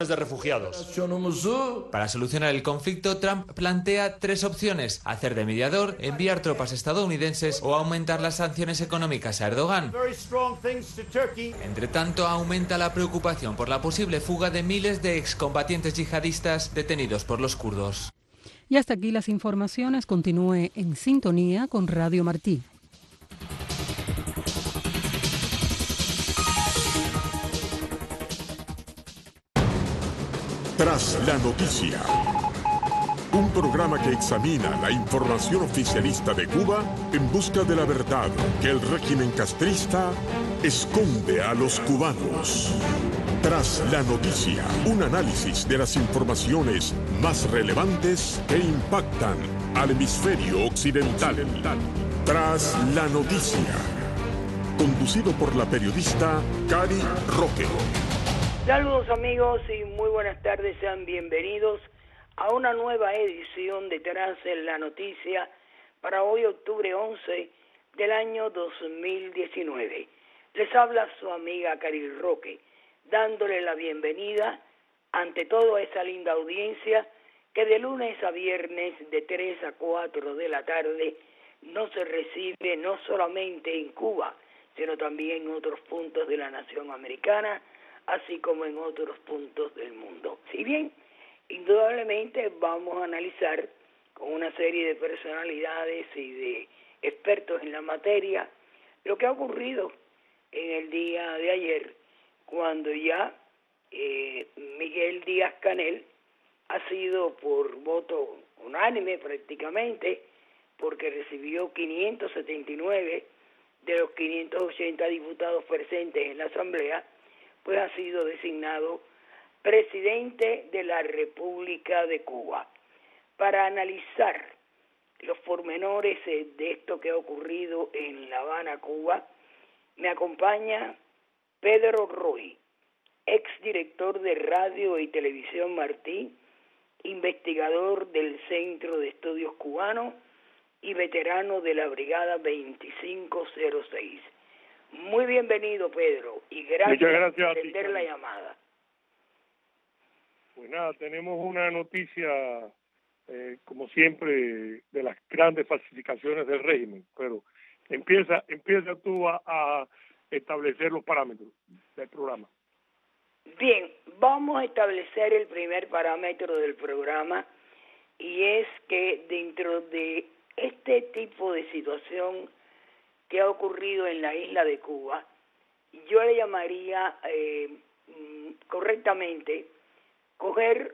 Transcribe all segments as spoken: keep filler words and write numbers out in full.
de refugiados. Para solucionar el conflicto, Trump plantea tres opciones: hacer de mediador, enviar tropas estadounidenses o aumentar las sanciones económicas a Erdogan. Entre tanto, aumenta la preocupación por la posible fuga de miles de excombatientes yihadistas detenidos por los kurdos. Y hasta aquí las informaciones. Continúe en sintonía con Radio Martí. Tras la noticia, un programa que examina la información oficialista de Cuba en busca de la verdad que el régimen castrista esconde a los cubanos. Tras la noticia, un análisis de las informaciones más relevantes que impactan al hemisferio occidental. Tras la noticia, conducido por la periodista Cari Roque. Saludos amigos y muy buenas tardes, sean bienvenidos a una nueva edición de Tras la Noticia para hoy octubre once del año dos mil diecinueve. Les habla su amiga Cari Roque, dándole la bienvenida ante todo a esa linda audiencia que de lunes a viernes de tres a cuatro de la tarde no se recibe no solamente en Cuba, sino también en otros puntos de la nación americana, así como en otros puntos del mundo. Si bien, indudablemente vamos a analizar con una serie de personalidades y de expertos en la materia lo que ha ocurrido en el día de ayer, cuando ya eh, Miguel Díaz-Canel ha sido por voto unánime prácticamente, porque recibió quinientos setenta y nueve de los quinientos ochenta diputados presentes en la Asamblea, pues ha sido designado presidente de la República de Cuba. Para analizar los pormenores de esto que ha ocurrido en La Habana, Cuba, me acompaña Pedro Roy, exdirector de Radio y Televisión Martí, investigador del Centro de Estudios Cubanos y veterano de la Brigada veinticinco cero seis. Muy bienvenido, Pedro, y gracias, gracias por atender la llamada. Pues nada, tenemos una noticia, eh, como siempre, de las grandes falsificaciones del régimen, pero empieza empieza tú a, a establecer los parámetros del programa. Bien, vamos a establecer el primer parámetro del programa, y es que dentro de este tipo de situación que ha ocurrido en la isla de Cuba, yo le llamaría eh, correctamente coger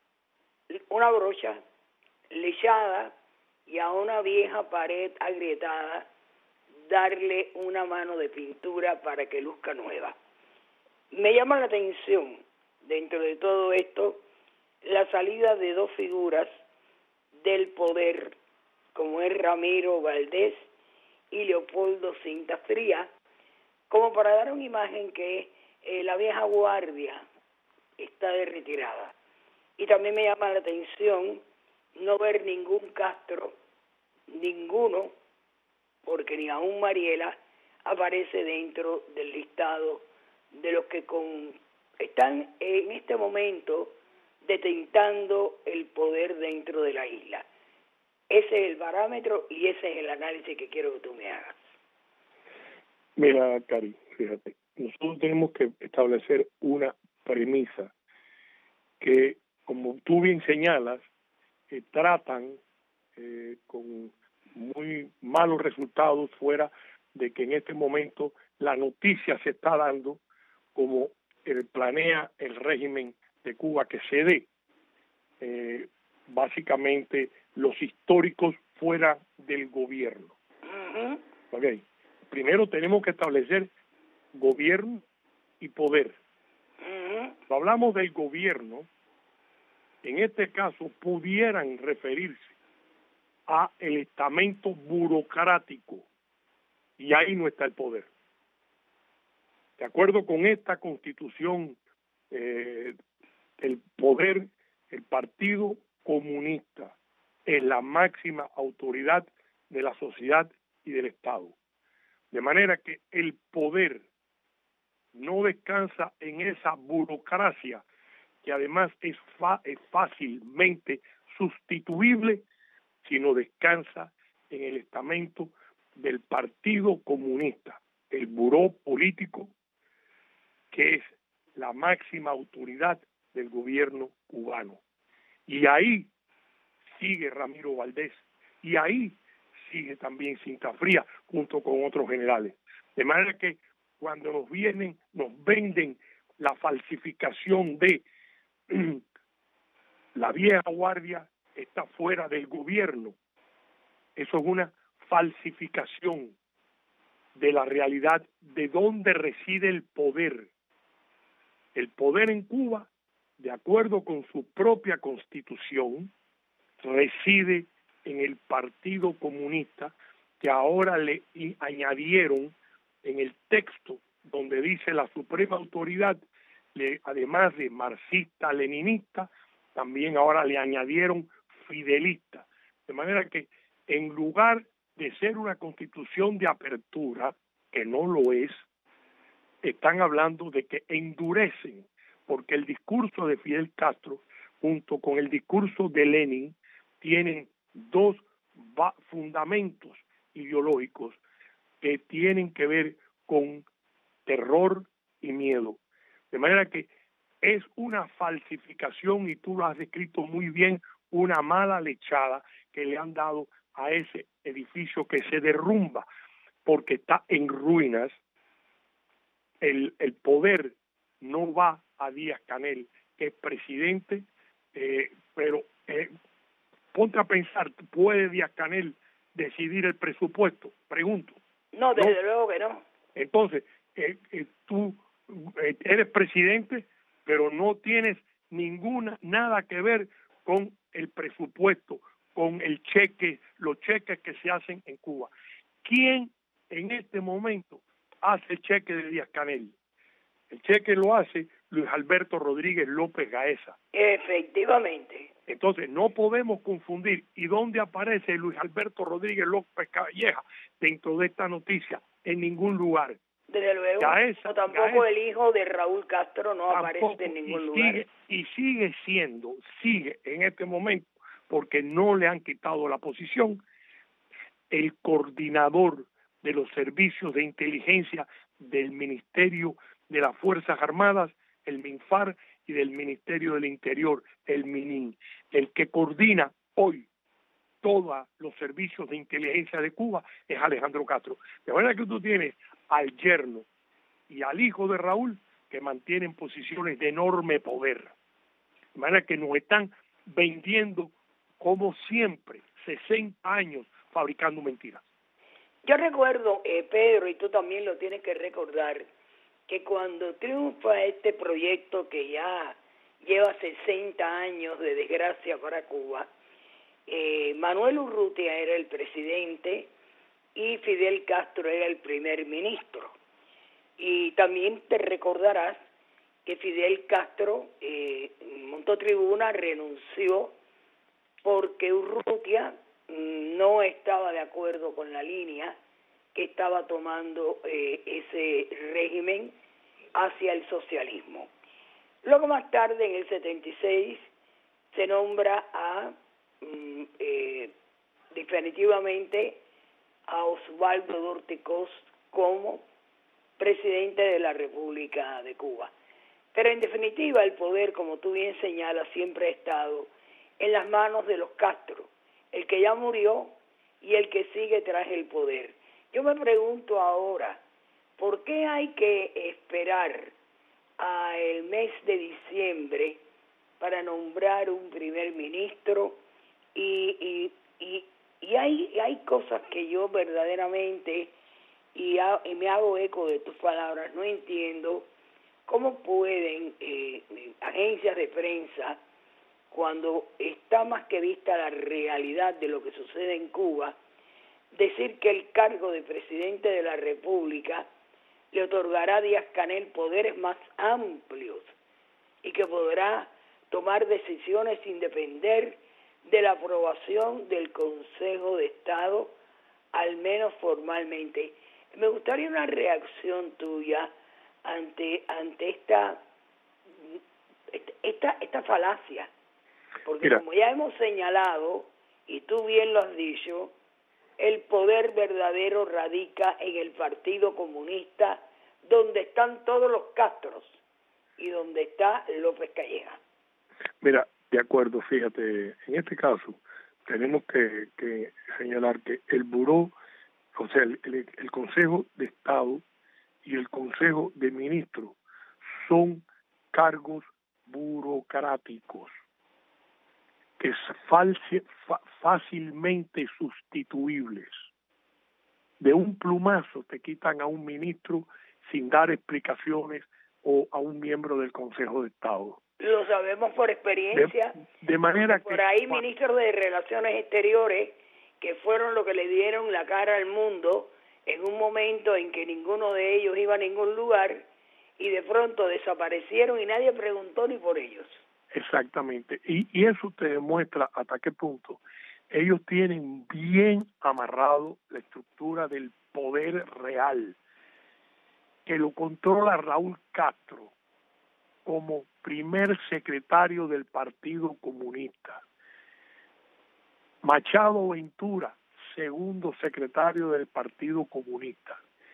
una brocha lechada y a una vieja pared agrietada darle una mano de pintura para que luzca nueva. Me llama la atención, dentro de todo esto, la salida de dos figuras del poder, como es Ramiro Valdés y Leopoldo Cinta Fría, como para dar una imagen que eh, la vieja guardia está de retirada. Y también me llama la atención no ver ningún Castro, ninguno, porque ni aún Mariela aparece dentro del listado de los que con, están en este momento detentando el poder dentro de la isla. Ese es el parámetro y ese es el análisis que quiero que tú me hagas. Mira, Cari, fíjate, nosotros tenemos que establecer una premisa que, como tú bien señalas, eh, tratan eh, con muy malos resultados, fuera de que en este momento la noticia se está dando como eh, planea el régimen de Cuba que se dé. Eh, básicamente los históricos fuera del gobierno. Uh-huh. Okay. Primero tenemos que establecer gobierno y poder. Uh-huh. Cuando hablamos del gobierno, en este caso pudieran referirse a el estamento burocrático, y ahí no está el poder. De acuerdo con esta Constitución, eh, el poder, el Partido Comunista es la máxima autoridad de la sociedad y del Estado. De manera que el poder no descansa en esa burocracia que además es, fa es fácilmente sustituible si no descansa en el estamento del Partido Comunista, el buró político que es la máxima autoridad del gobierno cubano. Y ahí sigue Ramiro Valdés, y ahí sigue también Cinta Fría, junto con otros generales. De manera que cuando nos vienen, nos venden la falsificación de la vieja guardia está fuera del gobierno, eso es una falsificación de la realidad de dónde reside el poder. El poder en Cuba, de acuerdo con su propia constitución, reside en el Partido Comunista, que ahora le añadieron en el texto donde dice la suprema autoridad, le, además de marxista-leninista, también ahora le añadieron fidelista. De manera que en lugar de ser una constitución de apertura, que no lo es, están hablando de que endurecen, porque el discurso de Fidel Castro junto con el discurso de Lenin tienen dos fundamentos ideológicos que tienen que ver con terror y miedo. De manera que es una falsificación, y tú lo has descrito muy bien, una mala lechada que le han dado a ese edificio que se derrumba porque está en ruinas. El, el poder no va a Díaz-Canel, que es presidente, eh, pero eh, ponte a pensar, ¿puede Díaz-Canel decidir el presupuesto? Pregunto. No, desde ¿no? luego que no. Entonces, eh, eh, tú eh, eres presidente, pero no tienes ninguna, nada que ver con el presupuesto, con el cheque, los cheques que se hacen en Cuba. ¿Quién en este momento hace el cheque de Díaz-Canel? El cheque lo hace Luis Alberto Rodríguez López Gaeza. Efectivamente. Entonces, no podemos confundir. ¿Y dónde aparece Luis Alberto Rodríguez López Gaeza dentro de esta noticia? En ningún lugar. Desde luego, Gaeza, o tampoco Gaeza, el hijo de Raúl Castro no aparece en ningún y lugar. Sigue, y sigue siendo, sigue en este momento, porque no le han quitado la posición, el coordinador de los servicios de inteligencia del Ministerio de las Fuerzas Armadas, el MINFAR, y del Ministerio del Interior, el MININ, el que coordina hoy todos los servicios de inteligencia de Cuba es Alejandro Castro. De manera que tú tienes al yerno y al hijo de Raúl que mantienen posiciones de enorme poder. De manera que nos están vendiendo, como siempre, sesenta años fabricando mentiras. Yo recuerdo, eh, Pedro, y tú también lo tienes que recordar, que cuando triunfa este proyecto que ya lleva sesenta años de desgracia para Cuba, eh, Manuel Urrutia era el presidente y Fidel Castro era el primer ministro. Y también te recordarás que Fidel Castro eh, montó tribuna, renunció porque Urrutia no estaba de acuerdo con la línea que estaba tomando eh, ese régimen hacia el socialismo. Luego más tarde, en el setenta y seis, se nombra a mm, eh, definitivamente a Osvaldo Dorticós como presidente de la República de Cuba. Pero en definitiva el poder, como tú bien señalas, siempre ha estado en las manos de los Castro, el que ya murió y el que sigue tras el poder. Yo me pregunto ahora, ¿por qué hay que esperar al mes de diciembre para nombrar un primer ministro? Y, y, y, y hay, hay cosas que yo verdaderamente, y, ha, y me hago eco de tus palabras, no entiendo cómo pueden eh, agencias de prensa, cuando está más que vista la realidad de lo que sucede en Cuba, decir que el cargo de presidente de la República le otorgará a Díaz-Canel poderes más amplios y que podrá tomar decisiones sin depender de la aprobación del Consejo de Estado, al menos formalmente. Me gustaría una reacción tuya ante, ante esta, esta, esta falacia, porque Mira, como ya hemos señalado, y tú bien lo has dicho, el poder verdadero radica en el Partido Comunista, donde están todos los Castros y donde está López Calleja. Mira, de acuerdo, fíjate, en este caso tenemos que, que señalar que el buró, o sea, el, el, el Consejo de Estado y el Consejo de Ministros son cargos burocráticos que falsi, fa, fácilmente sustituibles. De un plumazo te quitan a un ministro sin dar explicaciones o a un miembro del Consejo de Estado. Lo sabemos por experiencia. De, de manera por que... ahí ministros de Relaciones Exteriores que fueron los que le dieron la cara al mundo en un momento en que ninguno de ellos iba a ningún lugar y de pronto desaparecieron y nadie preguntó ni por ellos. Exactamente. Y, y eso te demuestra hasta qué punto ellos tienen bien amarrado la estructura del poder real, que lo controla Raúl Castro como primer secretario del Partido Comunista. Machado Ventura, segundo secretario del Partido Comunista.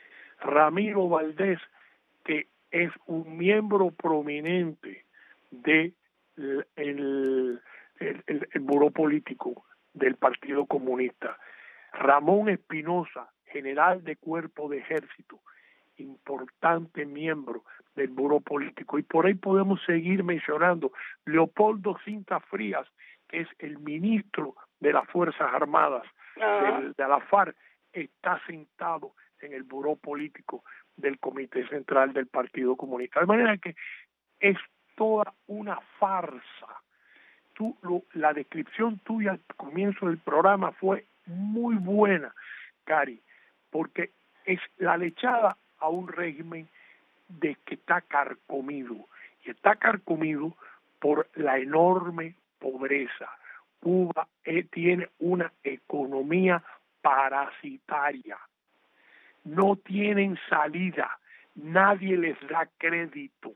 Ramiro Valdés, que es un miembro prominente de el, el, el, el buró político del Partido Comunista. Ramón Espinosa, general de Cuerpo de Ejército, importante miembro del buró político. Y por ahí podemos seguir mencionando Leopoldo Cinta Frías, que es el ministro de las Fuerzas Armadas del, de la FARC, está sentado en el buró político del Comité Central del Partido Comunista. De manera que es toda una farsa. Tú, lo, la descripción tuya al comienzo del programa fue muy buena, Cari, porque es la lechada a un régimen de que está carcomido, y está carcomido por la enorme pobreza. Cuba eh, tiene una economía parasitaria, no tienen salida, nadie les da crédito.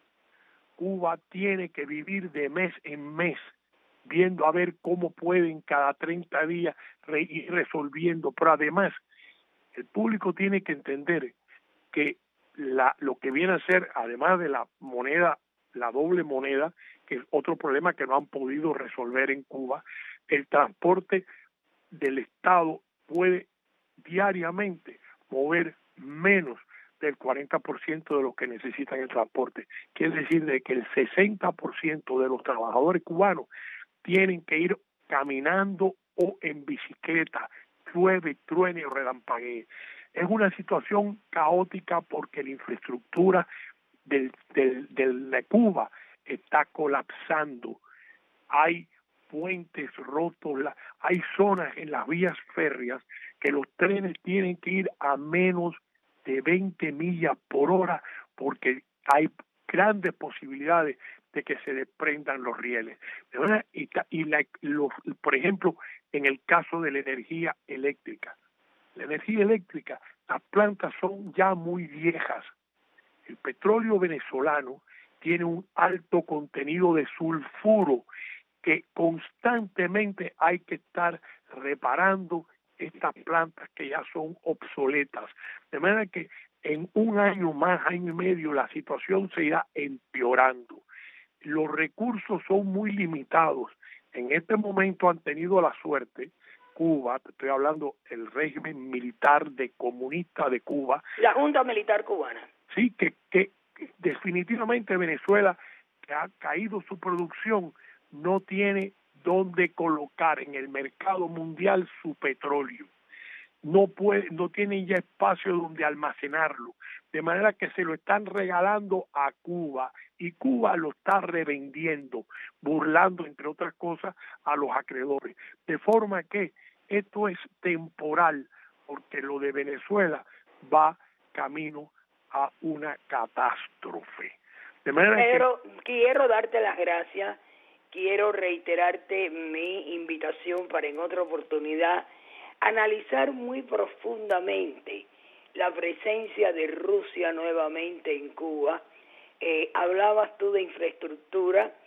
Cuba tiene que vivir de mes en mes, viendo a ver cómo pueden cada treinta días re ir resolviendo, pero además el público tiene que entender que la, lo que viene a ser, además de la moneda, la doble moneda, que es otro problema que no han podido resolver en Cuba, el transporte del Estado puede diariamente mover menos del cuarenta por ciento de los que necesitan el transporte. Quiere decir de que el sesenta por ciento de los trabajadores cubanos tienen que ir caminando o en bicicleta, llueve, truene o relampaguee. Es una situación caótica porque la infraestructura del, del, del, de Cuba está colapsando. Hay puentes rotos, la, hay zonas en las vías férreas que los trenes tienen que ir a menos de veinte millas por hora porque hay grandes posibilidades de que se desprendan los rieles. Y, y la, los, por ejemplo, en el caso de la energía eléctrica, la energía eléctrica, las plantas son ya muy viejas. El petróleo venezolano tiene un alto contenido de sulfuro que constantemente hay que estar reparando estas plantas que ya son obsoletas. De manera que en un año más, año y medio, la situación se irá empeorando. Los recursos son muy limitados. En este momento han tenido la suerte, Cuba, te estoy hablando del régimen militar de comunista de Cuba. La Junta Militar Cubana. Sí, que, que, que definitivamente Venezuela, que ha caído su producción, no tiene dónde colocar en el mercado mundial su petróleo. No puede, no tienen ya espacio donde almacenarlo, de manera que se lo están regalando a Cuba y Cuba lo está revendiendo, burlando entre otras cosas a los acreedores, de forma que esto es temporal, porque lo de Venezuela va camino a una catástrofe. De manera Pero que... quiero darte las gracias, quiero reiterarte mi invitación para en otra oportunidad analizar muy profundamente la presencia de Rusia nuevamente en Cuba. Eh, hablabas tú de infraestructura,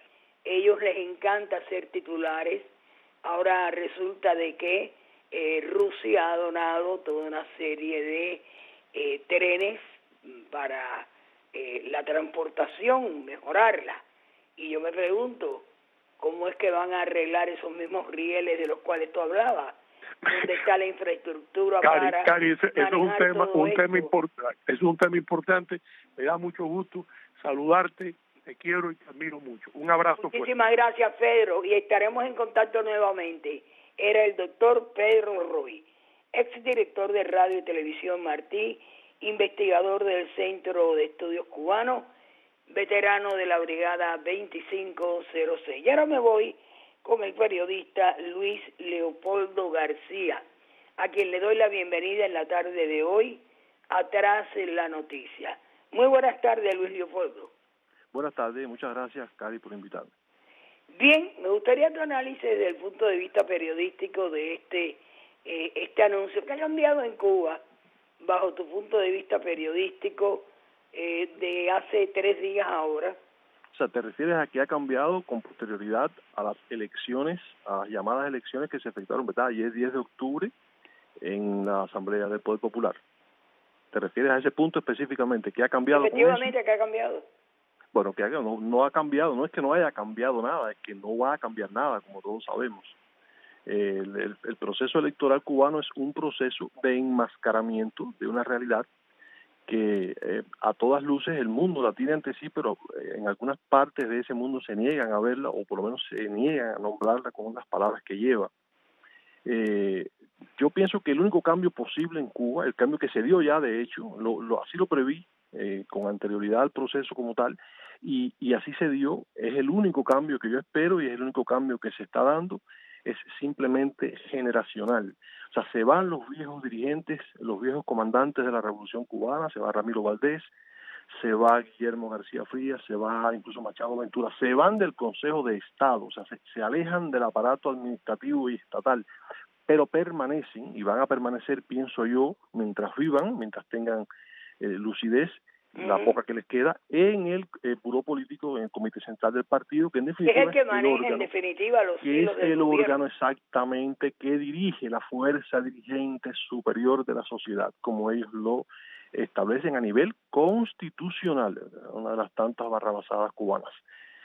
ellos les encanta ser titulares. Ahora resulta de que eh, Rusia ha donado toda una serie de eh, trenes para eh, la transportación, mejorarla. Y yo me pregunto, ¿cómo es que van a arreglar esos mismos rieles de los cuales tú hablabas? ¿Dónde está la infraestructura Cari, para Cari, ese, ese es un tema, un esto? tema importante. Es un tema importante. Me da mucho gusto saludarte. Te quiero y te admiro mucho. Un abrazo. Muchísimas fuerte. Gracias, Pedro, y estaremos en contacto nuevamente. Era el doctor Pedro Roy, exdirector de Radio y Televisión Martí, investigador del Centro de Estudios Cubanos, veterano de la Brigada veinticinco cero seis. Y ahora me voy con el periodista Luis Leopoldo García, a quien le doy la bienvenida en la tarde de hoy, Atrás en la Noticia. Muy buenas tardes, Luis Leopoldo. Buenas tardes, muchas gracias, Cari, por invitarme. Bien, me gustaría tu análisis desde el punto de vista periodístico de este, eh, este anuncio que ha cambiado en Cuba, bajo tu punto de vista periodístico, eh, de hace tres días ahora. O sea, ¿te refieres a que ha cambiado con posterioridad a las elecciones, a las llamadas elecciones que se efectuaron, ¿verdad? Ayer diez de octubre en la Asamblea del Poder Popular. ¿Te refieres a ese punto específicamente? ¿Qué ha cambiado? Efectivamente, ¿qué ha cambiado? Bueno, que no, no ha cambiado, no es que no haya cambiado nada, es que no va a cambiar nada, como todos sabemos. Eh, el, el, el proceso electoral cubano es un proceso de enmascaramiento de una realidad que eh, a todas luces el mundo la tiene ante sí, pero eh, en algunas partes de ese mundo se niegan a verla, o por lo menos se niegan a nombrarla con las palabras que lleva. Eh, yo pienso que el único cambio posible en Cuba, el cambio que se dio ya de hecho, lo, lo, así lo preví eh, con anterioridad al proceso como tal, y, y así se dio, es el único cambio que yo espero y es el único cambio que se está dando, es simplemente generacional. O sea, se van los viejos dirigentes, los viejos comandantes de la Revolución Cubana, se va Ramiro Valdés, se va Guillermo García Frías, se va incluso Machado Ventura, se van del Consejo de Estado, o sea, se, se alejan del aparato administrativo y estatal, pero permanecen y van a permanecer, pienso yo, mientras vivan, mientras tengan eh, lucidez, la uh-huh. poca que les queda, en el eh, buró político, en el Comité Central del Partido, que en definitiva es el que maneja el órgano, en definitiva los que es el gobierno. órgano exactamente que dirige la fuerza dirigente superior de la sociedad, como ellos lo establecen a nivel constitucional, una de las tantas barrabasadas cubanas.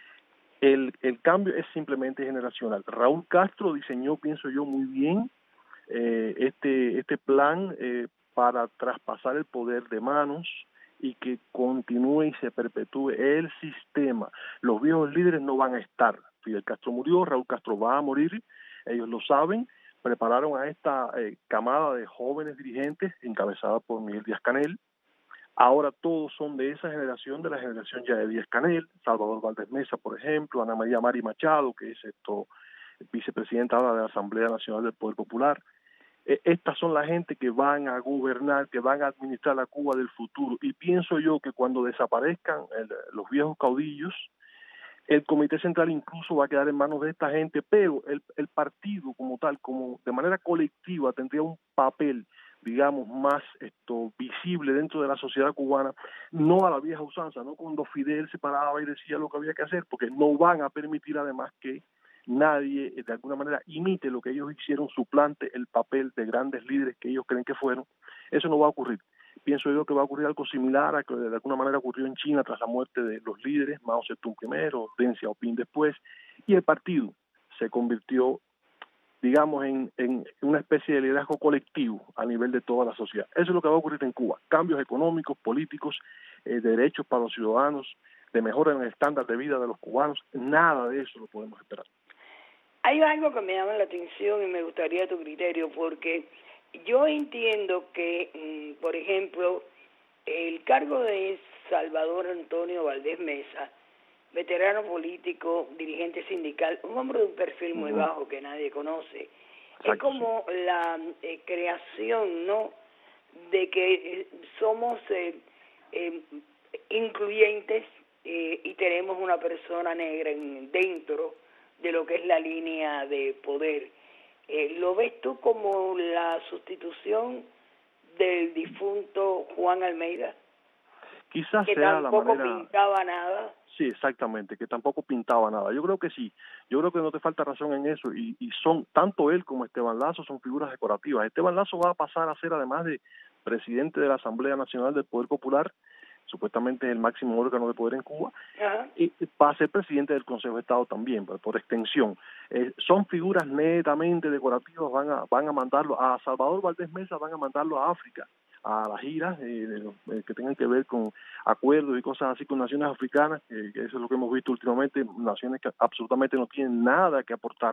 El, el cambio es simplemente generacional. Raúl Castro diseñó, pienso yo, muy bien eh, este, este plan eh, para traspasar el poder de manos y que continúe y se perpetúe el sistema. Los viejos líderes no van a estar. Fidel Castro murió, Raúl Castro va a morir, ellos lo saben. Prepararon a esta eh, camada de jóvenes dirigentes encabezada por Miguel Díaz-Canel. Ahora todos son de esa generación, de la generación ya de Díaz-Canel, Salvador Valdés Mesa, por ejemplo, Ana María Mari Machado, que es esto vicepresidenta ahora de la Asamblea Nacional del Poder Popular. Eh, estas son la gente que van a gobernar, que van a administrar la Cuba del futuro. Y pienso yo que cuando desaparezcan el, los viejos caudillos, el Comité Central incluso va a quedar en manos de esta gente, pero el, el partido como tal, como de manera colectiva, tendría un papel, digamos, más esto visible dentro de la sociedad cubana, no a la vieja usanza, no cuando Fidel se paraba y decía lo que había que hacer, porque no van a permitir además que nadie de alguna manera imite lo que ellos hicieron, suplante el papel de grandes líderes que ellos creen que fueron. Eso no va a ocurrir. Pienso yo que va a ocurrir algo similar a que de alguna manera ocurrió en China tras la muerte de los líderes, Mao Zedong primero, Deng Xiaoping después, y el partido se convirtió, digamos, en, en una especie de liderazgo colectivo a nivel de toda la sociedad. Eso es lo que va a ocurrir en Cuba. Cambios económicos, políticos, eh, de derechos para los ciudadanos, de mejora en el estándar de vida de los cubanos, nada de eso lo podemos esperar. Hay algo que me llama la atención y me gustaría tu criterio, porque yo entiendo que, por ejemplo, el cargo de Salvador Antonio Valdés Mesa, veterano político, dirigente sindical, un hombre de un perfil muy uh-huh. bajo que nadie conoce, Exacto. es como la eh, creación, ¿no?, de que eh, somos eh, eh, incluyentes eh, y tenemos una persona negra en, dentro de lo que es la línea de poder. Eh, ¿Lo ves tú como la sustitución del difunto Juan Almeida? quizás que sea la manera... Que tampoco pintaba nada. Sí, exactamente, que tampoco pintaba nada. Yo creo que sí, yo creo que no te falta razón en eso, y, y son, tanto él como Esteban Lazo son figuras decorativas. Esteban Lazo va a pasar a ser, además de presidente de la Asamblea Nacional del Poder Popular, supuestamente es el máximo órgano de poder en Cuba, Ajá. y va a ser presidente del Consejo de Estado también, por, por extensión. Eh, son figuras netamente decorativas, van a van a mandarlo a Salvador Valdés Mesa, van a mandarlo a África, a las giras eh, eh, que tengan que ver con acuerdos y cosas así con naciones africanas, eh, que eso es lo que hemos visto últimamente, naciones que absolutamente no tienen nada que aportar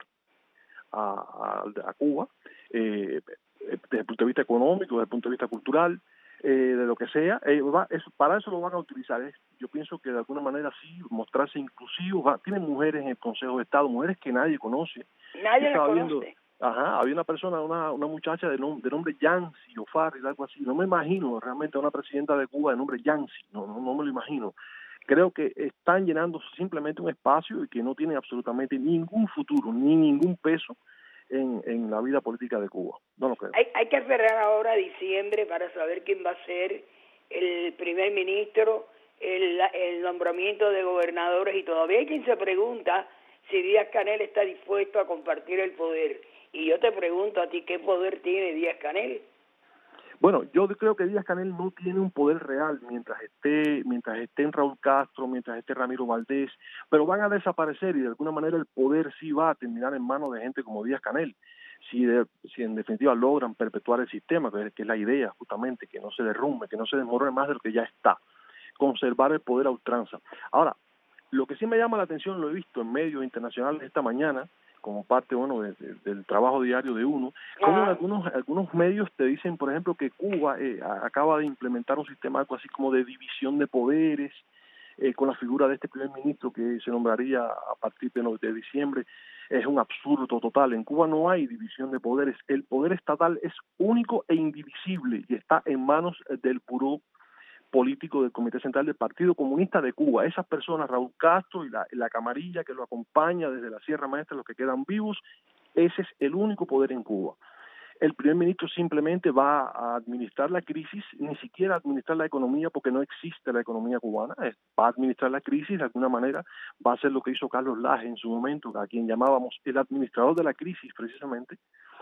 a, a, a Cuba, eh, desde el punto de vista económico, desde el punto de vista cultural, eh, de lo que sea, eh, va, es, para eso lo van a utilizar. Es, yo pienso que de alguna manera sí, mostrarse inclusivos. Va, tienen mujeres en el Consejo de Estado, mujeres que nadie conoce. Nadie las conoce. Viendo, ajá, había una persona, una, una muchacha de, nom, de nombre Yancy o Farrell, algo así. No me imagino realmente a una presidenta de Cuba de nombre Yancy, no, no, no me lo imagino. Creo que están llenando simplemente un espacio y que no tienen absolutamente ningún futuro, ni ningún peso en, en la vida política de Cuba. No lo creo. Hay, hay que esperar ahora a diciembre para saber quién va a ser el primer ministro, el, el nombramiento de gobernadores, y todavía hay quien se pregunta si Díaz-Canel está dispuesto a compartir el poder. Y yo te pregunto a ti, ¿qué poder tiene Díaz-Canel? Bueno, yo creo que Díaz-Canel no tiene un poder real mientras esté mientras estén Raúl Castro, mientras esté Ramiro Valdés, pero van a desaparecer y de alguna manera el poder sí va a terminar en manos de gente como Díaz-Canel. Si, de, si en definitiva logran perpetuar el sistema, que es, que es la idea justamente, que no se derrumbe, que no se desmorone más de lo que ya está, conservar el poder a ultranza. Ahora, lo que sí me llama la atención, lo he visto en medios internacionales esta mañana, como parte bueno de, de, del trabajo diario de uno, como en algunos algunos medios te dicen, por ejemplo, que Cuba eh, acaba de implementar un sistema algo así como de división de poderes, eh, con la figura de este primer ministro que se nombraría a partir de, de diciembre. Es un absurdo total. En Cuba no hay división de poderes. El poder estatal es único e indivisible y está en manos del buró político del Comité Central del Partido Comunista de Cuba. Esas personas, Raúl Castro y la, la camarilla que lo acompaña desde la Sierra Maestra, los que quedan vivos, ese es el único poder en Cuba. El primer ministro simplemente va a administrar la crisis, ni siquiera administrar la economía, porque no existe la economía cubana, es, va a administrar la crisis, de alguna manera va a hacer lo que hizo Carlos Laje en su momento, a quien llamábamos el administrador de la crisis precisamente.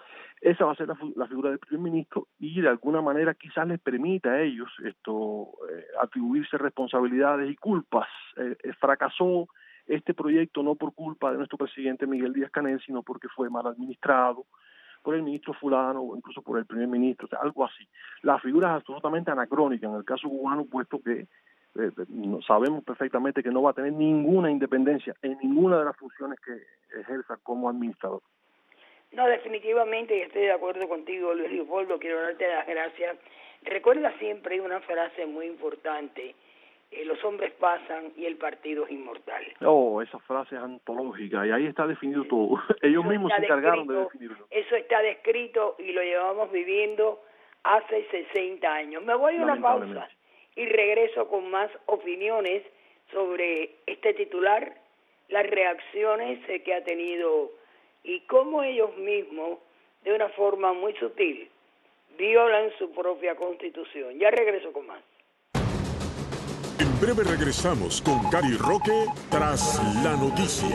Esa va a ser la, la figura del primer ministro y de alguna manera quizás les permita a ellos esto eh, atribuirse responsabilidades y culpas. Eh, eh, fracasó este proyecto no por culpa de nuestro presidente Miguel Díaz-Canel, sino porque fue mal administrado por el ministro fulano o incluso por el primer ministro, o sea, algo así. La figura es absolutamente anacrónica en el caso cubano, puesto que eh, sabemos perfectamente que no va a tener ninguna independencia en ninguna de las funciones que ejerza como administrador. No, definitivamente, y estoy de acuerdo contigo, Luis Leopoldo, quiero darte las gracias. Recuerda siempre una frase muy importante, eh, los hombres pasan y el partido es inmortal. Oh, esa frase es antológica, y ahí está definido todo. Ellos eso mismos se encargaron de definirlo. Eso está descrito y lo llevamos viviendo hace sesenta años. Me voy a una pausa y regreso con más opiniones sobre este titular, las reacciones eh, que ha tenido y cómo ellos mismos, de una forma muy sutil, violan su propia constitución. Ya regreso con más. En breve regresamos con Gary Roque tras la noticia.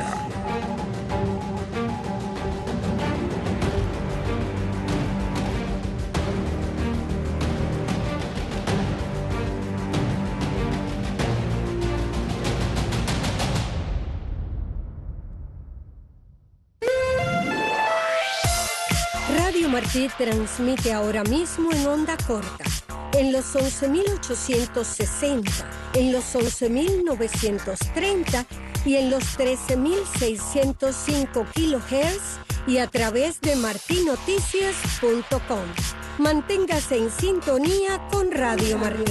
Radio Martí transmite ahora mismo en onda corta, en los once mil ochocientos sesenta, en los once mil novecientos treinta y en los trece mil seiscientos cinco kilohertz y a través de martí noticias punto com. Manténgase en sintonía con Radio Martí.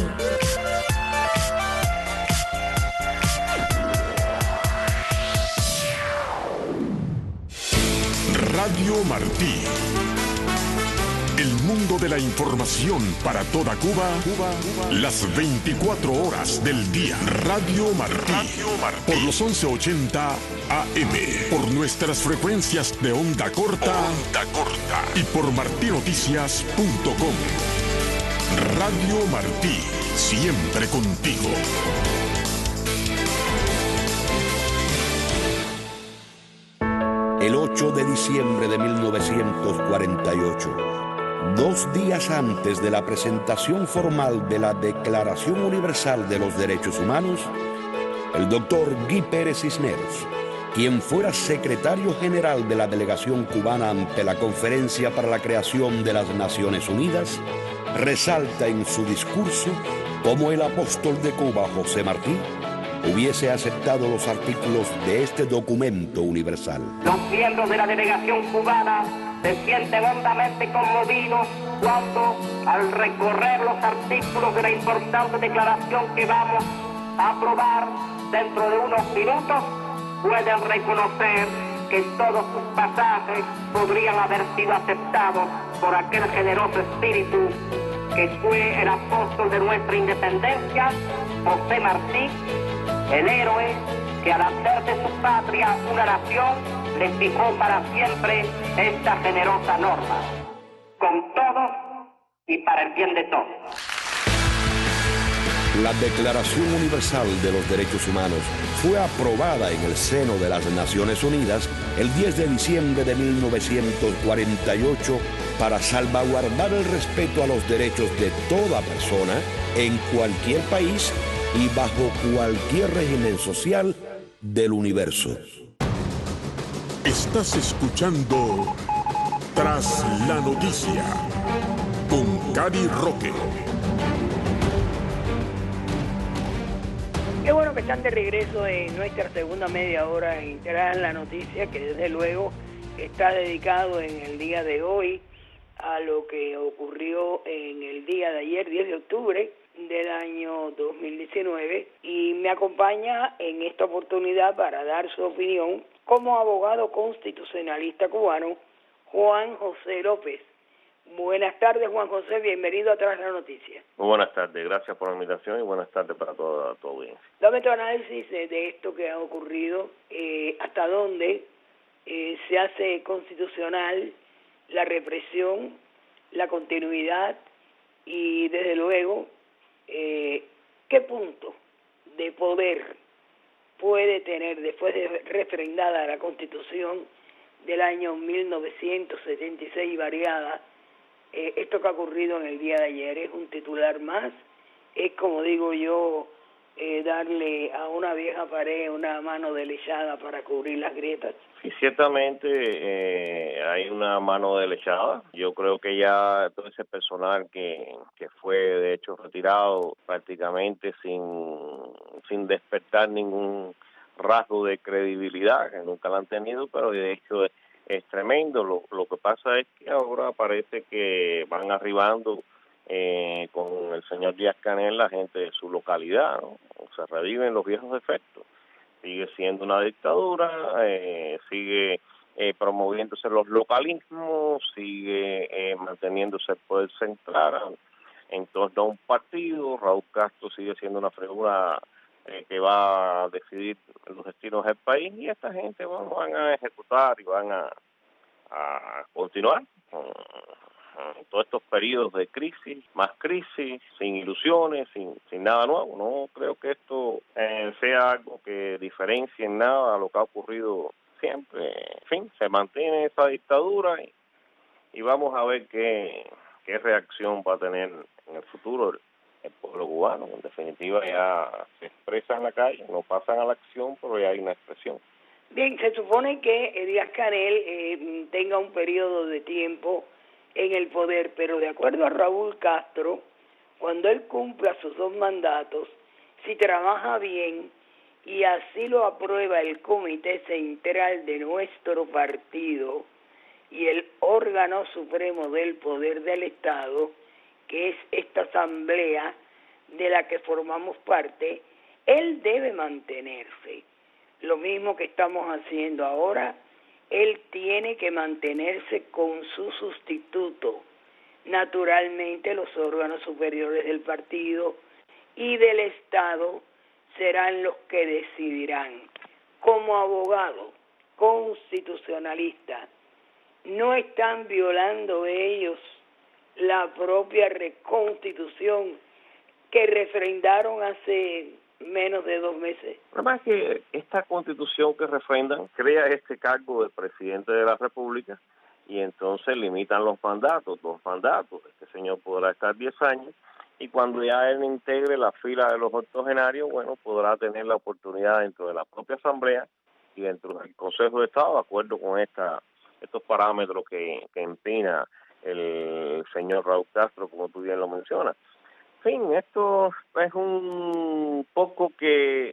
Radio Martí. El mundo de la información para toda Cuba, Cuba, Cuba. Las veinticuatro horas del día. Radio Martí. Radio Martí. Por los once ochenta A M. Por nuestras frecuencias de onda corta. Onda corta. Y por martí noticias punto com. Radio Martí. siempre contigo. El ocho de diciembre de mil novecientos cuarenta y ocho, dos días antes de la presentación formal de la Declaración Universal de los Derechos Humanos, el doctor Guy Pérez Cisneros, quien fuera secretario general de la delegación cubana ante la Conferencia para la Creación de las Naciones Unidas, resalta en su discurso cómo el apóstol de Cuba, José Martí, hubiese aceptado los artículos de este documento universal. Los miembros de la delegación cubana se sienten hondamente conmovidos cuando, al recorrer los artículos de la importante declaración que vamos a aprobar dentro de unos minutos, pueden reconocer que todos sus pasajes podrían haber sido aceptados por aquel generoso espíritu que fue el apóstol de nuestra independencia, José Martí, el héroe que al hacer de su patria una nación le fijó para siempre esta generosa norma, con todos y para el bien de todos. La Declaración Universal de los Derechos Humanos fue aprobada en el seno de las Naciones Unidas el diez de diciembre de mil novecientos cuarenta y ocho para salvaguardar el respeto a los derechos de toda persona en cualquier país y bajo cualquier régimen social del universo. Estás escuchando Tras la Noticia con Cady Roque. Qué bueno que están de regreso en nuestra segunda media hora en Tras la Noticia, que desde luego está dedicado en el día de hoy a lo que ocurrió en el día de ayer, diez de octubre del año dos mil diecinueve, y me acompaña en esta oportunidad para dar su opinión como abogado constitucionalista cubano, Juan José López. Buenas tardes, Juan José, bienvenido a Tras la Noticia. Muy buenas tardes, gracias por la invitación y buenas tardes para toda tu audiencia. Dame tu análisis de, de esto que ha ocurrido, eh, hasta dónde eh, se hace constitucional la represión, la continuidad y desde luego eh, qué punto de poder puede tener después de refrendada la Constitución del año mil novecientos setenta y seis variada. Eh, esto que ha ocurrido en el día de ayer es un titular más, es como digo yo, eh, darle a una vieja pared una mano deslechada para cubrir las grietas. Sí, ciertamente eh, hay una mano deslechada. Yo creo que ya todo ese personal que, que fue de hecho retirado prácticamente sin, sin despertar ningún rasgo de credibilidad, que nunca la han tenido, pero de hecho es, es tremendo. Lo, lo que pasa es que ahora parece que van arribando eh, con el señor Díaz-Canel la gente de su localidad, ¿no? O sea, reviven los viejos defectos. Sigue siendo una dictadura, eh, sigue eh, promoviéndose los localismos, sigue eh, manteniéndose el poder central en torno a un partido. Raúl Castro sigue siendo una figura eh, que va a decidir los destinos del país, y esta gente bueno, van a ejecutar y van a, a continuar con, con todos estos periodos de crisis, más crisis, sin ilusiones, sin, sin nada nuevo. No creo que esto eh, sea algo que diferencie en nada a lo que ha ocurrido siempre. En fin, se mantiene esa dictadura y, y vamos a ver qué, qué reacción va a tener en el futuro el, el pueblo cubano. En definitiva ya se expresa en la calle, no pasan a la acción, pero ya hay una expresión. Bien, se supone que Díaz-Canel eh, tenga un periodo de tiempo en el poder, pero de acuerdo a Raúl Castro, cuando él cumpla sus dos mandatos, si trabaja bien y así lo aprueba el Comité Central de nuestro partido y el órgano supremo del poder del Estado, que es esta asamblea de la que formamos parte, él debe mantenerse. Lo mismo que estamos haciendo ahora, él tiene que mantenerse con su sustituto. Naturalmente los órganos superiores del partido y del Estado serán los que decidirán. Como abogado constitucionalista, ¿no están violando ellos la propia Constitución que refrendaron hace menos de dos meses. Además que esta constitución que refrendan crea este cargo del presidente de la República y entonces limitan los mandatos, dos mandatos. Este señor podrá estar diez años y cuando ya él integre la fila de los octogenarios, bueno, podrá tener la oportunidad dentro de la propia Asamblea y dentro del Consejo de Estado, de acuerdo con esta estos parámetros que, que empina el señor Raúl Castro, como tú bien lo mencionas. En fin, esto es un poco que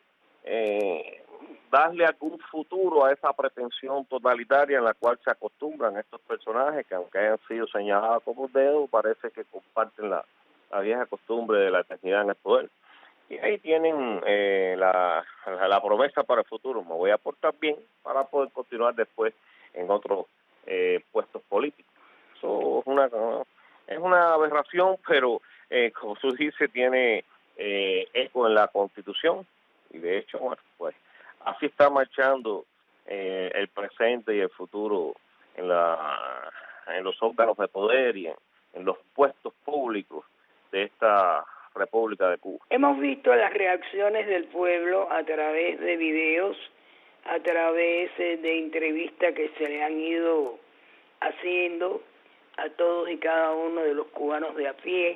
eh, darle algún futuro a esa pretensión totalitaria en la cual se acostumbran estos personajes que, aunque hayan sido señalados como dedo, parece que comparten la, la vieja costumbre de la eternidad en el poder. Y ahí tienen eh, la, la, la promesa para el futuro. Me voy a portar bien para poder continuar después en otros eh, puestos políticos. Eso es una, es una aberración, pero eh, como tú dices, tiene eh, eco en la Constitución. Y de hecho, bueno, pues así está marchando eh, el presente y el futuro en, la, en los órganos de poder y en, en los puestos públicos de esta República de Cuba. Hemos visto las reacciones del pueblo a través de videos, a través de entrevistas que se le han ido haciendo a todos y cada uno de los cubanos de a pie,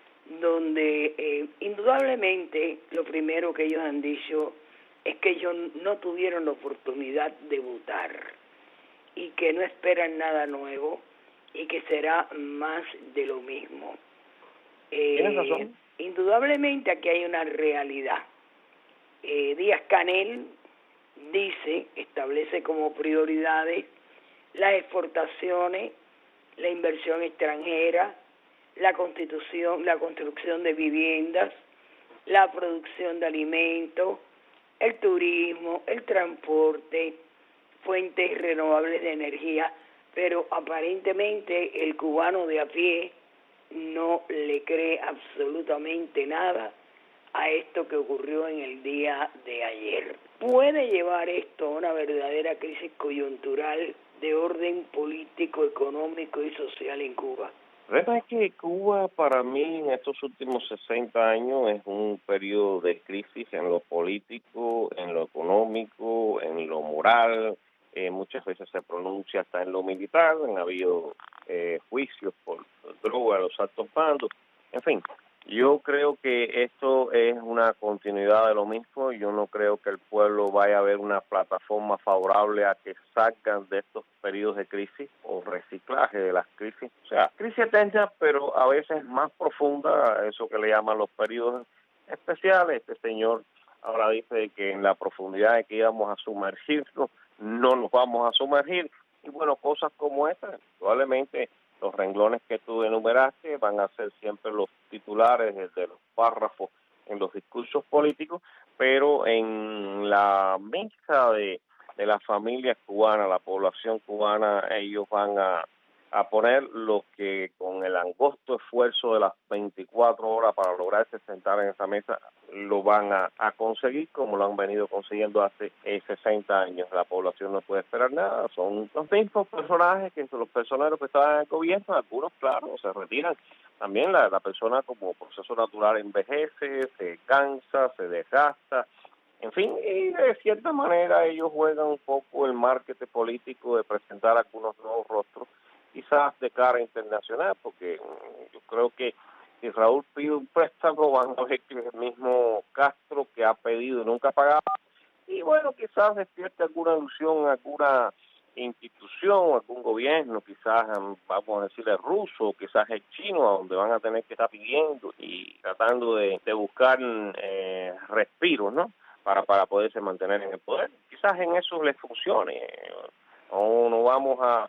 donde eh, indudablemente lo primero que ellos han dicho es que ellos no tuvieron la oportunidad de votar y que no esperan nada nuevo y que será más de lo mismo. Eh, ¿Tienes razón? Indudablemente aquí hay una realidad. Eh, Díaz-Canel dice, establece como prioridades las exportaciones, la inversión extranjera, la constitución, la construcción de viviendas, la producción de alimentos, el turismo, el transporte, fuentes renovables de energía, pero aparentemente el cubano de a pie no le cree absolutamente nada a esto que ocurrió en el día de ayer. ¿Puede llevar esto a una verdadera crisis coyuntural de orden político, económico y social en Cuba? La verdad es que Cuba para mí en estos últimos sesenta años es un periodo de crisis en lo político, en lo económico, en lo moral, eh, muchas veces se pronuncia hasta en lo militar, han habido eh, juicios por droga a los altos mandos, en fin. Yo creo que esto es una continuidad de lo mismo. Yo no creo que el pueblo vaya a ver una plataforma favorable a que salgan de estos periodos de crisis o reciclaje de las crisis. O sea, crisis eterna, pero a veces más profunda, eso que le llaman los periodos especiales. Este señor ahora dice que en la profundidad en que íbamos a sumergirnos, no nos vamos a sumergir. Y bueno, cosas como estas, probablemente los renglones que tú enumeraste van a ser siempre los titulares de los párrafos en los discursos políticos, pero en la mesa de, de las familias cubanas, la población cubana, ellos van a, a poner lo que con el angosto esfuerzo de las veinticuatro horas para lograrse sentar en esa mesa, lo van a, a conseguir como lo han venido consiguiendo hace eh, sesenta años. La población no puede esperar nada, son los mismos personajes que los personeros que estaban en el gobierno, algunos claro, se retiran. También la, la persona como proceso natural envejece, se cansa, se desgasta, en fin, y de cierta manera ellos juegan un poco el marketing político de presentar algunos nuevos rostros, quizás de cara internacional, porque yo creo que si Raúl pide un préstamo, van a ver que es el mismo Castro que ha pedido y nunca ha pagado. Y bueno, quizás despierte alguna alusión a alguna institución, algún gobierno, quizás, vamos a decirle ruso, quizás el chino, a donde van a tener que estar pidiendo y tratando de, de buscar eh, respiros, ¿no? Para, para poderse mantener en el poder. Quizás en eso les funcione. No, no vamos a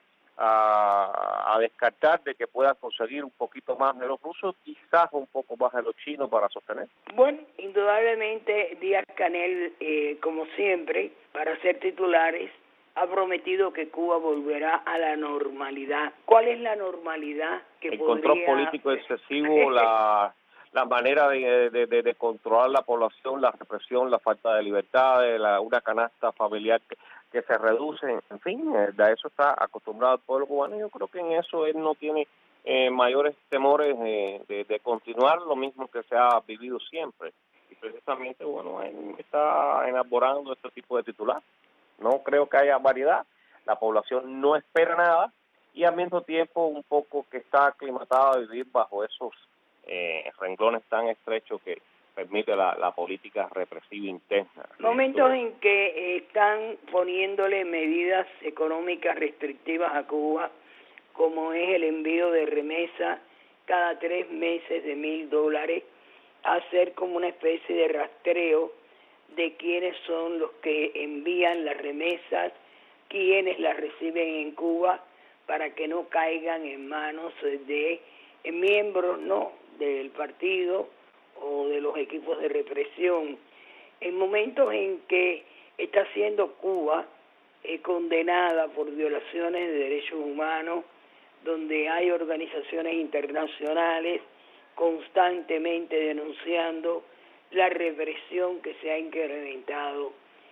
A, a descartar de que puedan conseguir un poquito más de los rusos, quizás un poco más de los chinos para sostener. Bueno, indudablemente Díaz-Canel, eh, como siempre, para ser titulares, ha prometido que Cuba volverá a la normalidad. ¿Cuál es la normalidad que el podría... control político excesivo, la la manera de, de, de, de controlar la población, la represión, la falta de libertades, la, una canasta familiar que, que se reduce, en fin, de eso está acostumbrado el pueblo cubano. Yo creo que en eso él no tiene eh, mayores temores de, de, de continuar lo mismo que se ha vivido siempre. Y precisamente, bueno, él está elaborando este tipo de titular. No creo que haya variedad, la población no espera nada y al mismo tiempo un poco que está aclimatada a vivir bajo esos eh, renglones tan estrechos que permite la, la política represiva interna. Momentos en que están poniéndole medidas económicas restrictivas a Cuba, como es el envío de remesas cada tres meses de mil dólares, hacer como una especie de rastreo de quiénes son los que envían las remesas, quiénes las reciben en Cuba, para que no caigan en manos de miembros no del partido o de los equipos de represión. En momentos en que está siendo Cuba eh, condenada por violaciones de derechos humanos, donde hay organizaciones internacionales constantemente denunciando la represión que se ha incrementado,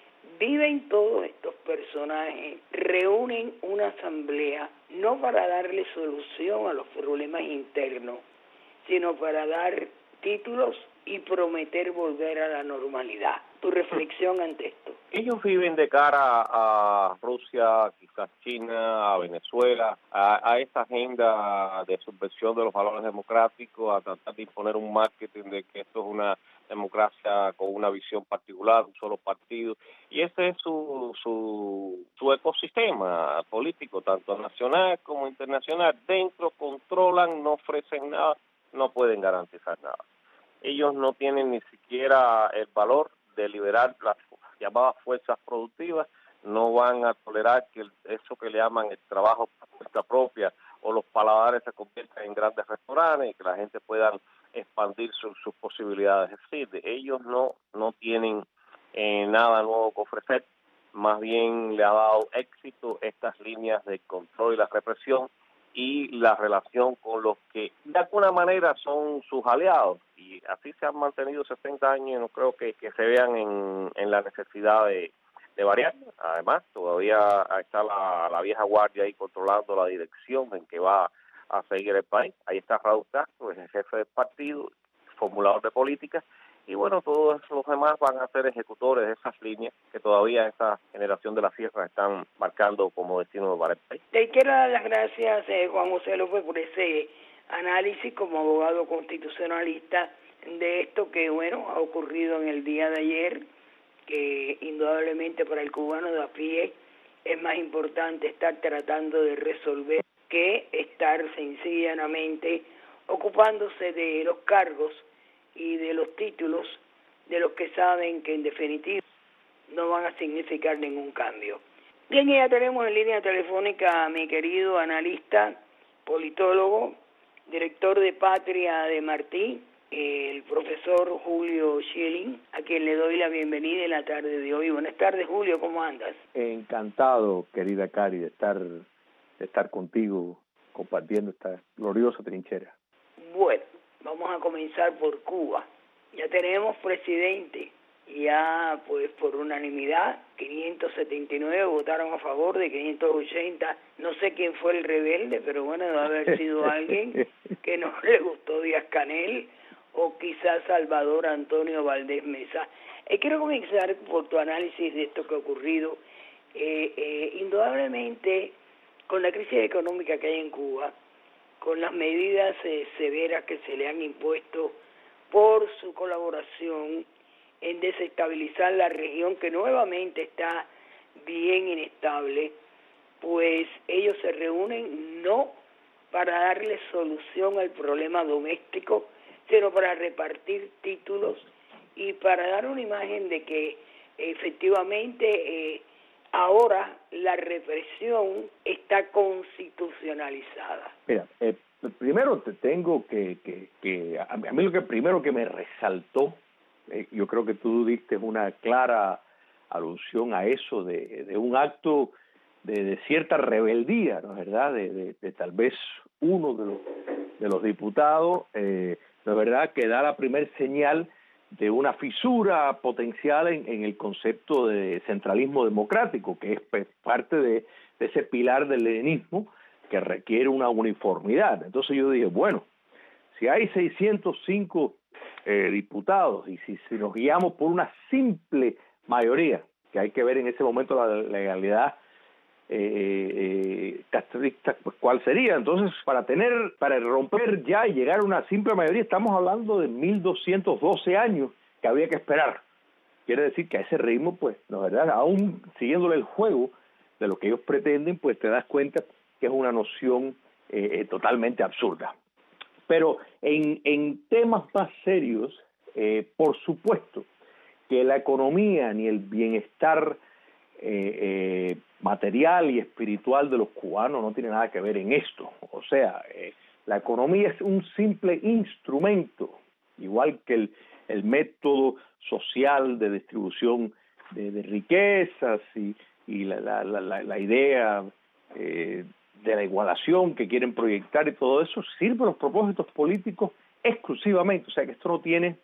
viven todos estos personajes, reúnen una asamblea no para darle solución a los problemas internos, sino para dar títulos y prometer volver a la normalidad. Tu reflexión ante esto. Ellos viven de cara a Rusia, quizás China, a Venezuela, a, a esta agenda de subversión de los valores democráticos, a tratar de imponer un marketing de que esto es una democracia con una visión particular, un solo partido, y ese es su, su, su ecosistema político, tanto nacional como internacional. Dentro controlan, no ofrecen nada, no pueden garantizar nada. Ellos no tienen ni siquiera el valor de liberar las llamadas fuerzas productivas, no van a tolerar que el, eso que le llaman el trabajo por cuenta propia o los paladares se conviertan en grandes restaurantes y que la gente pueda expandir su, sus posibilidades. Es decir, ellos no, no tienen eh, nada nuevo que ofrecer, más bien le ha dado éxito estas líneas de control y la represión y la relación con los que de alguna manera son sus aliados, y así se han mantenido sesenta años y no creo que, que se vean en, en la necesidad de, de variar. Además, todavía está la, la vieja guardia ahí controlando la dirección en que va a seguir el país. Ahí está Raúl Castro, es el jefe del partido, formulador de políticas, y bueno, todos los demás van a ser ejecutores de esas líneas que todavía esta generación de la sierra están marcando como destino para el país. Te quiero dar las gracias, eh, Juan José López, por ese análisis como abogado constitucionalista de esto que, bueno, ha ocurrido en el día de ayer, que indudablemente para el cubano de a pie es más importante estar tratando de resolver que estar sencillamente ocupándose de los cargos y de los títulos de los que saben que en definitiva no van a significar ningún cambio. Bien, ya tenemos en línea telefónica a mi querido analista, politólogo, director de Patria de Martí, el profesor Julio Schilling, a quien le doy la bienvenida en la tarde de hoy. Buenas tardes, Julio, ¿cómo andas? Encantado, querida Cari, de estar, de estar contigo compartiendo esta gloriosa trinchera. Bueno, vamos a comenzar por Cuba. Ya tenemos presidente, ya pues por unanimidad, quinientos setenta y nueve votaron a favor de quinientos ochenta. No sé quién fue el rebelde, pero bueno, debe haber sido alguien que no le gustó Díaz-Canel o quizás Salvador Antonio Valdés Mesa. Eh, quiero comenzar por tu análisis de esto que ha ocurrido. Eh, eh, indudablemente, con la crisis económica que hay en Cuba, con las medidas eh, severas que se le han impuesto por su colaboración en desestabilizar la región, que nuevamente está bien inestable, pues ellos se reúnen no para darle solución al problema doméstico, sino para repartir títulos y para dar una imagen de que efectivamente eh, ahora la represión está constitucionalizada. Mira, eh, primero te tengo que, que, que a mí lo que primero que me resaltó, eh, yo creo que tú diste una clara alusión a eso de, de un acto de, de cierta rebeldía, ¿no es verdad? De, de, de tal vez uno de los de los diputados, eh, ¿no es verdad? Que da la primer señal de una fisura potencial en, en el concepto de centralismo democrático, que es pues, parte de, de ese pilar del leninismo que requiere una uniformidad. Entonces yo dije, bueno, si hay seiscientos cinco eh, diputados y si, si nos guiamos por una simple mayoría, que hay que ver en ese momento la legalidad eh, eh, castrista, pues cuál sería. Entonces, para tener, para romper ya y llegar a una simple mayoría, estamos hablando de mil doscientos doce años que había que esperar. Quiere decir que a ese ritmo, pues, la verdad, aún siguiéndole el juego de lo que ellos pretenden, pues te das cuenta que es una noción eh, totalmente absurda. Pero en, en temas más serios, eh, por supuesto, que la economía ni el bienestar eh, eh, material y espiritual de los cubanos no tiene nada que ver en esto. O sea, eh, la economía es un simple instrumento, igual que el, el método social de distribución de, de riquezas y, y la, la, la, la idea eh, de la igualación que quieren proyectar y todo eso, sirve a los propósitos políticos exclusivamente. O sea, que esto no tiene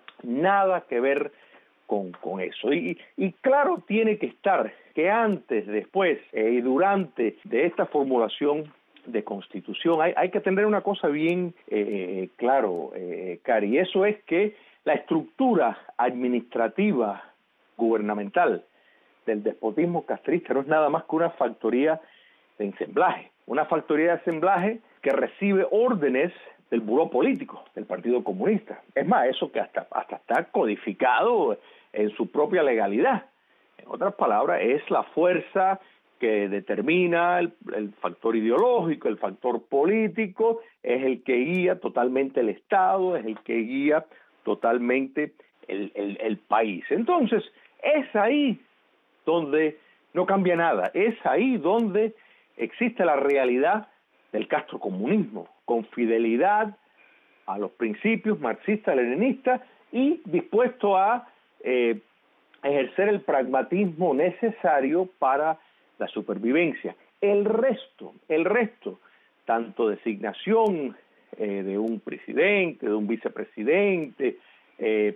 nada que ver Con, con eso. Y, y claro, tiene que estar que antes, después eh, y durante de esta formulación de constitución hay, hay que tener una cosa bien eh, claro, eh, Cari, y eso es que la estructura administrativa gubernamental del despotismo castrista no es nada más que una factoría de ensamblaje, una factoría de ensamblaje que recibe órdenes del buró político del Partido Comunista. Es más, eso que hasta, hasta está codificado en su propia legalidad. En otras palabras, es la fuerza que determina el, el factor ideológico, el factor político, es el que guía totalmente el Estado, es el que guía totalmente el, el, el país. Entonces, es ahí donde no cambia nada, es ahí donde existe la realidad del castrocomunismo, con fidelidad a los principios marxistas-leninistas y dispuesto a eh, ejercer el pragmatismo necesario para la supervivencia. El resto, el resto, tanto designación eh, de un presidente, de un vicepresidente, eh,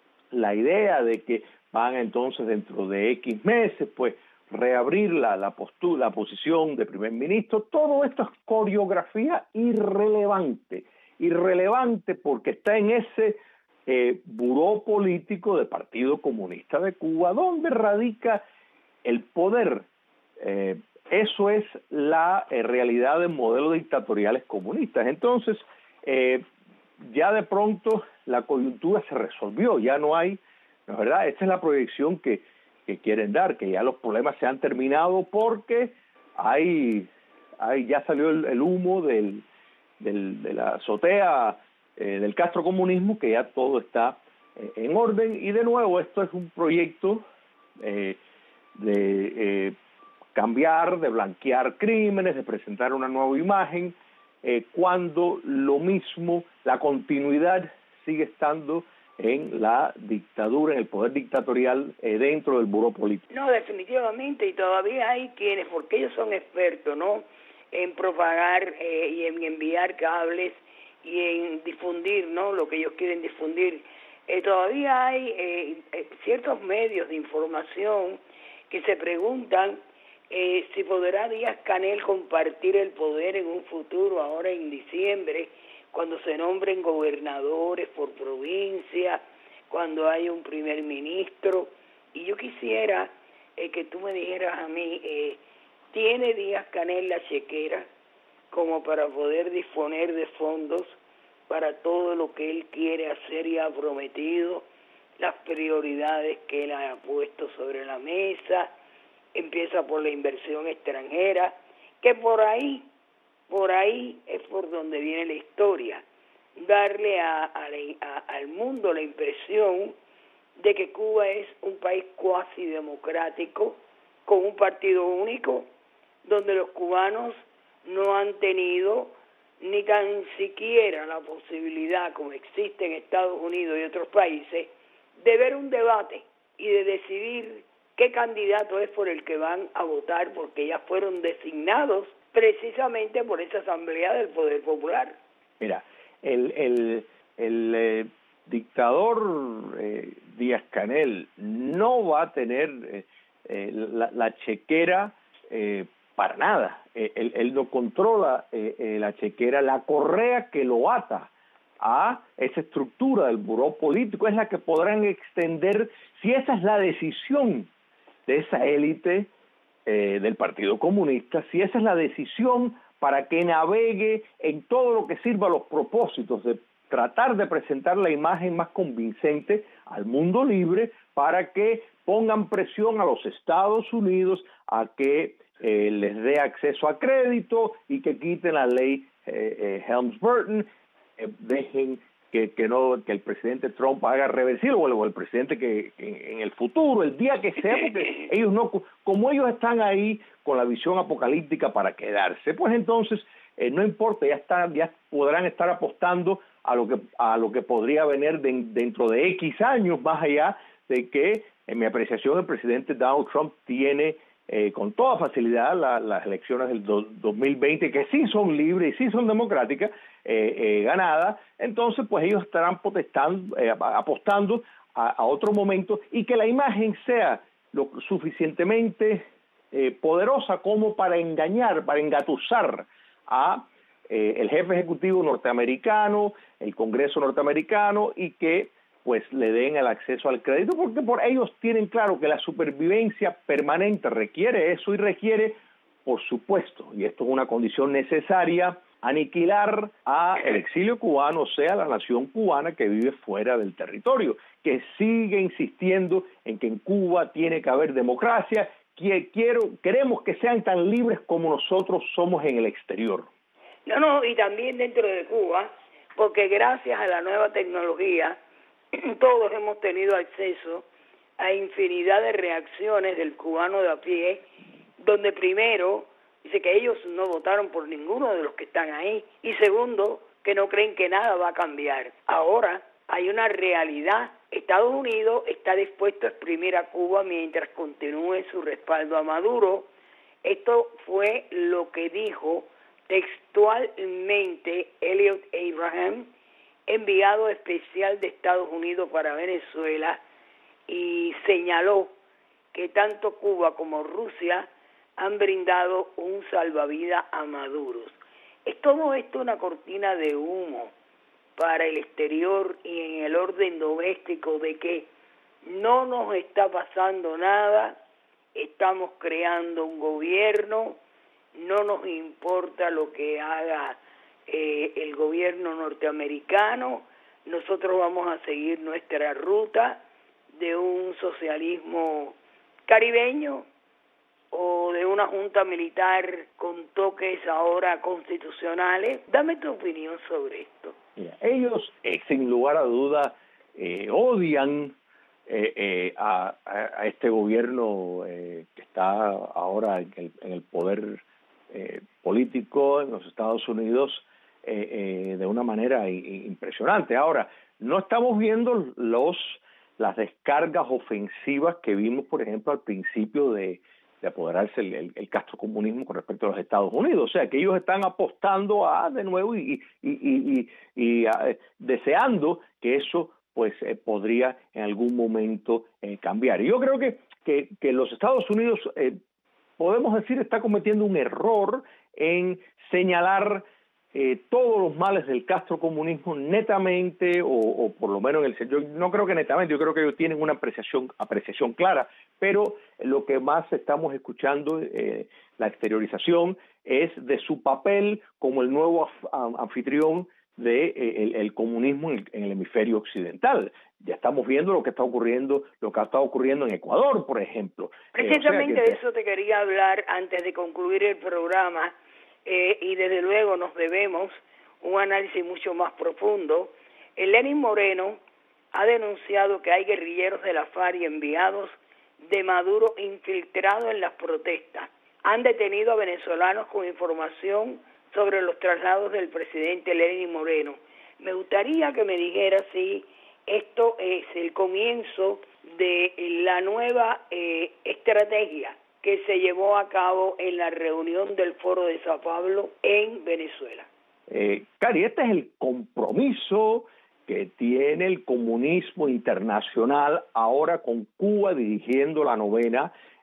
la idea de que van entonces dentro de X meses, pues reabrir la, la postura, la posición de primer ministro, todo esto es coreografía irrelevante, irrelevante porque está en ese eh, buró político del Partido Comunista de Cuba, donde radica el poder. Eh, eso es la eh, realidad de modelos dictatoriales comunistas. Entonces, eh, ya de pronto la coyuntura se resolvió, ya no hay, la verdad, esta es la proyección que que quieren dar, que ya los problemas se han terminado porque hay, hay ya salió el, el humo del, del, de la azotea eh, del castrocomunismo, que ya todo está eh, en orden, y de nuevo esto es un proyecto eh, de eh, cambiar, de blanquear crímenes, de presentar una nueva imagen, eh, cuando lo mismo, la continuidad sigue estando en la dictadura, en el poder dictatorial eh, dentro del buró político. No, definitivamente, y todavía hay quienes, porque ellos son expertos, ¿no?, en propagar eh, y en enviar cables y en difundir, ¿no?, lo que ellos quieren difundir. Eh, todavía hay eh, eh, ciertos medios de información que se preguntan eh, si podrá Díaz-Canel compartir el poder en un futuro, ahora en diciembre, cuando se nombren gobernadores por provincia, cuando hay un primer ministro. Y yo quisiera eh, que tú me dijeras a mí, eh, ¿tiene Díaz-Canel la chequera como para poder disponer de fondos para todo lo que él quiere hacer y ha prometido, las prioridades que él ha puesto sobre la mesa? Empieza por la inversión extranjera, que por ahí Por ahí es por donde viene la historia, darle a, a, a, al mundo la impresión de que Cuba es un país cuasi democrático, con un partido único, donde los cubanos no han tenido ni tan siquiera la posibilidad, como existe en Estados Unidos y otros países, de ver un debate y de decidir qué candidato es por el que van a votar, porque ya fueron designados precisamente por esa Asamblea del Poder Popular. Mira, el, el, el eh, dictador eh, Díaz-Canel no va a tener eh, eh, la, la chequera eh, para nada. Eh, él, él no controla eh, eh, la chequera. La correa que lo ata a esa estructura del buró político es la que podrán extender, si esa es la decisión de esa élite eh, del Partido Comunista, si esa es la decisión para que navegue en todo lo que sirva a los propósitos de tratar de presentar la imagen más convincente al mundo libre para que pongan presión a los Estados Unidos a que eh, les dé acceso a crédito y que quiten la ley eh, eh, Helms-Burton, eh, dejen que, que no que el presidente Trump haga reversible o el, o el presidente que, que en el futuro, el día que sea, porque ellos no, como ellos están ahí con la visión apocalíptica para quedarse, pues entonces eh, no importa, ya están, ya podrán estar apostando a lo que a lo que podría venir de, dentro de X años, más allá de que en mi apreciación el presidente Donald Trump tiene eh, con toda facilidad la, las elecciones del do, dos mil veinte, que sí son libres y sí son democráticas, eh, eh, ganadas. Entonces pues ellos estarán protestando, eh, apostando a, a otro momento, y que la imagen sea lo suficientemente eh, poderosa como para engañar, para engatusar a eh, el jefe ejecutivo norteamericano, el Congreso norteamericano, y que pues le den el acceso al crédito, porque por ellos tienen claro que la supervivencia permanente requiere eso y requiere, por supuesto, y esto es una condición necesaria, aniquilar a el exilio cubano, o sea, la nación cubana que vive fuera del territorio, que sigue insistiendo en que en Cuba tiene que haber democracia, que quiero, queremos que sean tan libres como nosotros somos en el exterior. No, no, y también dentro de Cuba, porque gracias a la nueva tecnología, todos hemos tenido acceso a infinidad de reacciones del cubano de a pie, donde primero dice que ellos no votaron por ninguno de los que están ahí, y segundo, que no creen que nada va a cambiar. Ahora hay una realidad. Estados Unidos está dispuesto a exprimir a Cuba mientras continúe su respaldo a Maduro. Esto fue lo que dijo textualmente Elliot Abraham, enviado especial de Estados Unidos para Venezuela, y señaló que tanto Cuba como Rusia han brindado un salvavidas a Maduro. Es todo esto una cortina de humo para el exterior y en el orden doméstico de que no nos está pasando nada, estamos creando un gobierno, no nos importa lo que haga eh, el gobierno norteamericano, nosotros vamos a seguir nuestra ruta de un socialismo caribeño o de una junta militar con toques ahora constitucionales. Dame tu opinión sobre esto. Mira, ellos, eh, sin lugar a duda, eh, odian eh, eh, a, a este gobierno eh, que está ahora en el, en el poder eh, político en los Estados Unidos eh, eh, de una manera impresionante. Ahora, no estamos viendo los las descargas ofensivas que vimos, por ejemplo, al principio de, de apoderarse el, el, el castrocomunismo con respecto a los Estados Unidos. O sea, que ellos están apostando a, de nuevo, y, y, y, y, y a, deseando que eso pues eh, podría en algún momento eh, cambiar. Y yo creo que, que, que los Estados Unidos, eh, podemos decir, está cometiendo un error en señalar Eh, todos los males del castrocomunismo netamente, o, o por lo menos en el yo no creo que netamente, yo creo que ellos tienen una apreciación apreciación clara, pero lo que más estamos escuchando, eh, la exteriorización, es de su papel como el nuevo anfitrión de eh, el, el comunismo en el, en el hemisferio occidental. Ya estamos viendo lo que está ocurriendo, lo que ha estado ocurriendo en Ecuador, por ejemplo. Precisamente eh, o sea que, de eso te quería hablar antes de concluir el programa. Eh, y desde luego nos debemos un análisis mucho más profundo. El Lenín Moreno ha denunciado que hay guerrilleros de la FARC y enviados de Maduro infiltrados en las protestas. Han detenido a venezolanos con información sobre los traslados del presidente Lenín Moreno. Me gustaría que me dijera si esto es el comienzo de la nueva eh, estrategia que se llevó a cabo en la reunión del Foro de Sao Paulo en Venezuela. Eh, Cari, este es el compromiso que tiene el comunismo internacional ahora con Cuba dirigiendo la novena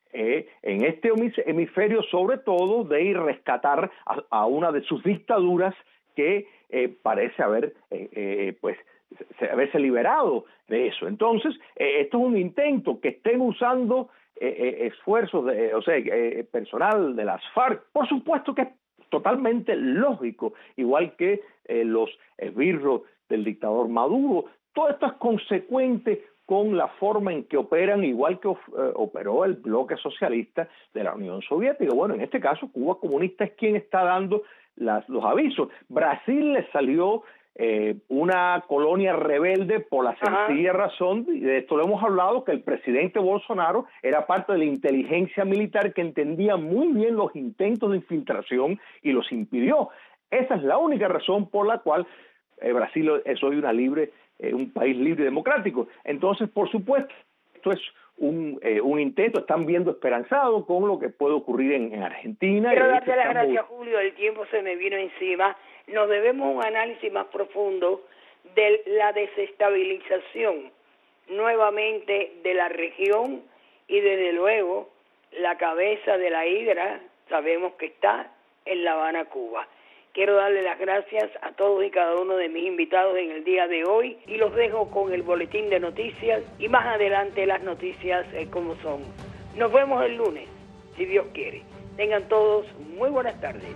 eh, en este hemisferio, sobre todo, de ir a rescatar a, a una de sus dictaduras que eh, parece haber, eh, eh, pues, se, haberse liberado de eso. Entonces, eh, esto es un intento que estén usando eh, eh, esfuerzos, de, o sea, eh, personal de las FARC, por supuesto que es totalmente lógico, igual que eh, los esbirros del dictador Maduro. Todo esto es consecuente con la forma en que operan, igual que eh, operó el bloque socialista de la Unión Soviética. Bueno, en este caso, Cuba comunista es quien está dando las, los avisos. Brasil le salió eh, una colonia rebelde por la sencilla Ajá. razón, y de esto lo hemos hablado, que el presidente Bolsonaro era parte de la inteligencia militar que entendía muy bien los intentos de infiltración y los impidió. Esa es la única razón por la cual eh, Brasil es hoy una libre, eh, un país libre y democrático. Entonces, por supuesto, esto es un, eh, un intento, están viendo esperanzado con lo que puede ocurrir en, en Argentina. Quiero darte las gracias, Julio, el tiempo se me vino encima. Nos debemos un análisis más profundo de la desestabilización nuevamente de la región y desde luego la cabeza de la hidra sabemos que está en La Habana, Cuba. Quiero darle las gracias a todos y cada uno de mis invitados en el día de hoy y los dejo con el boletín de noticias y más adelante las noticias eh, como son. Nos vemos el lunes, si Dios quiere. Tengan todos muy buenas tardes.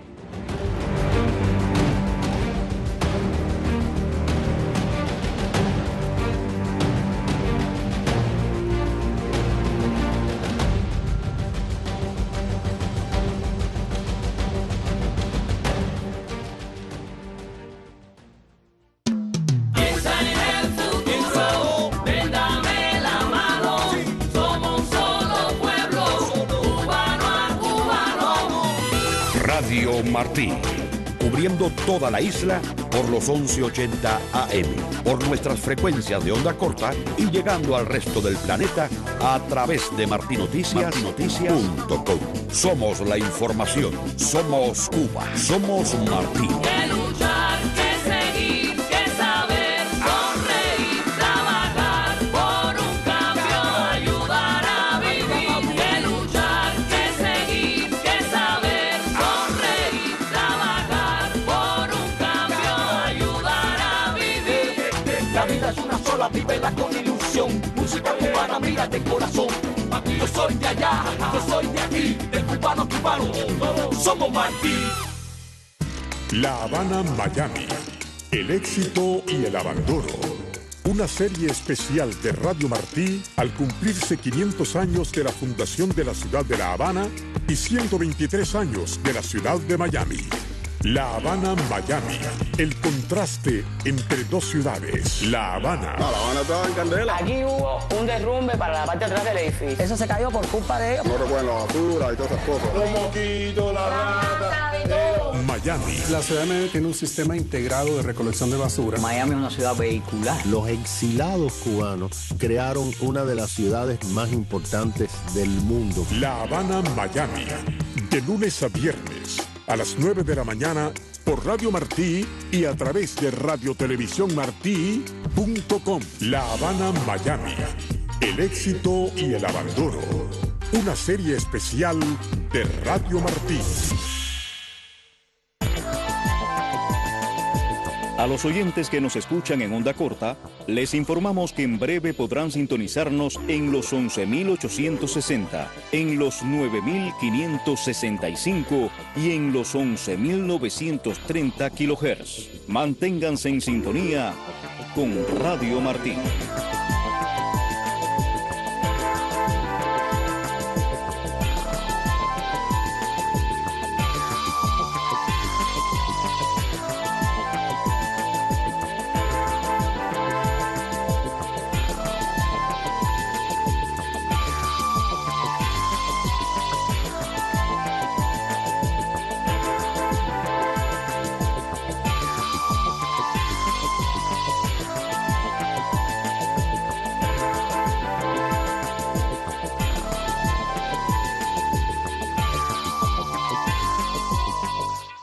Martí, cubriendo toda la isla por los once ochenta A M, por nuestras frecuencias de onda corta y llegando al resto del planeta a través de martí noticias punto com. Somos la información, somos Cuba, somos Martí. Que luchar, que seguir, que saber, sonreír, trabajar por un cambio, ayudar a vivir. Que luchar, que seguir, que saber, sonreír, trabajar por un cambio, ayudar a vivir. La vida es una sola, vívela con ilusión. Música cubana, mira de corazón. Yo soy de allá, yo soy de aquí, de cubano cubano, todos somos Martí. La Habana, Miami, el éxito y el abandono. Una serie especial de Radio Martí al cumplirse quinientos años de la fundación de la ciudad de La Habana y ciento veintitrés años de la ciudad de Miami. La Habana, Miami, el contraste entre dos ciudades. La Habana. No, La Habana estaba en candela. Aquí hubo un derrumbe para la parte de atrás del edificio. Eso se cayó por culpa de ellos. No recuerdan la basura y todas esas cosas. Los mosquitos, la rata. Miami. La ciudad de Miami tiene un sistema integrado de recolección de basura. Miami es una ciudad vehicular. Los exilados cubanos crearon una de las ciudades más importantes del mundo. La Habana, Miami, de lunes a viernes a las nueve de la mañana por Radio Martí y a través de radio televisión martí punto com. La Habana, Miami, el éxito y el abandono. Una serie especial de Radio Martí. A los oyentes que nos escuchan en onda corta, les informamos que en breve podrán sintonizarnos en los once mil ochocientos sesenta, en los nueve mil quinientos sesenta y cinco y en los once mil novecientos treinta kilohertz. Manténganse en sintonía con Radio Martí.